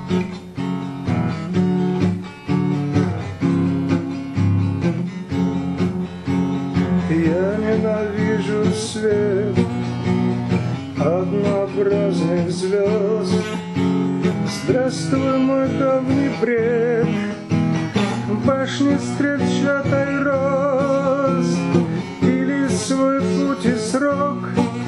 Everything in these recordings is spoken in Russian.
Я ненавижу свет однообразных звезд. Здравствуй, мой давний бред, башни с трещатой роз. Или свой путь и срок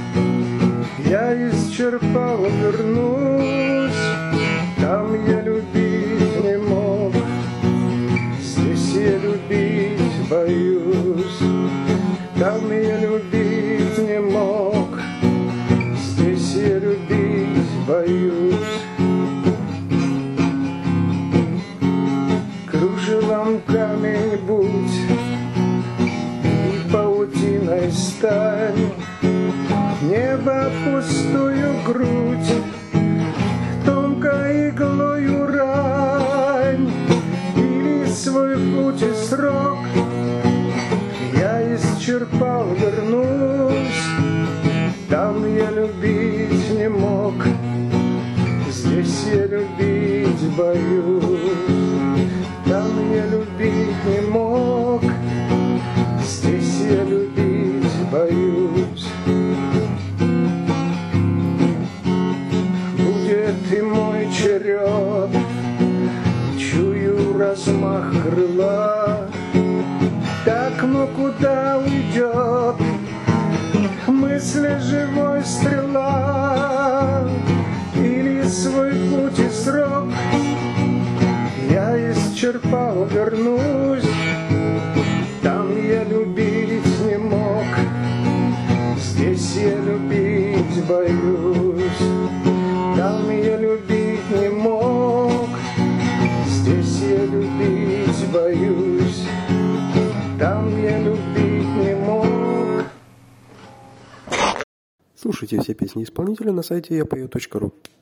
я исчерпал, вернусь. Там я любить не мог, здесь я любить боюсь. Там я любить не мог, здесь я любить боюсь. Кружевом камень будь и паутиной стань, небо пустую грудь тонкой иглою рань. Или свой путь и срок я исчерпал, вернусь. Там я любить не мог, здесь я любить боюсь. Там я любить не мог, здесь я любить боюсь. Будет и мой черед, чую размах крыла. Так, но куда уйдет мысли живой стрела? Или свой путь и срок я исчерпал, вернусь. Там я любить не мог, здесь я любить боюсь. Там я любить не мог, здесь я любить боюсь. Там я любить не мог. Слушайте все песни исполнителя на сайте yapою.ru.